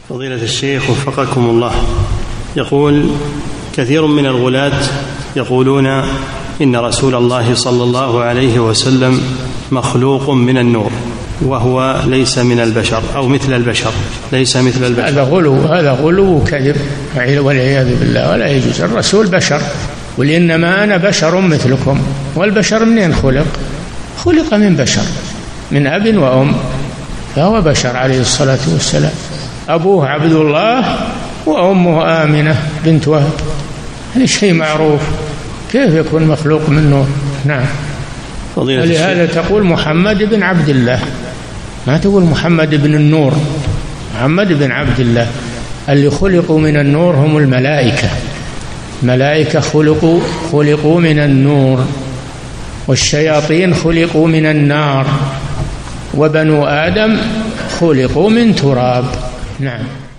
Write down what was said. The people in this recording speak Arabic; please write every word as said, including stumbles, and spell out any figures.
فضيلة الشيخ وفقكم الله، يقول كثير من الغلاة يقولون إن رسول الله صلى الله عليه وسلم مخلوق من النور وهو ليس من البشر أو مثل البشر، ليس مثل البشر. هذا غلو، هذا غلو وكذب والعياذ بالله، ولا يجوز. الرسول بشر، قل إنما أنا بشر مثلكم. والبشر منين خلق؟ خلق من بشر، من أب وأم، فهو بشر عليه الصلاة والسلام. أبوه عبد الله وأمه آمنة بنت وهب، هذا شيء معروف، كيف يكون مخلوق من نور؟ نعم. ولهذا تقول محمد بن عبد الله، ما تقول محمد بن النور، محمد بن عبد الله. اللي خلقوا من النور هم الملائكة، الملائكة خلقوا خلقوا من النور، والشياطين خلقوا من النار، وبنو آدم خلقوا من تراب. نعم.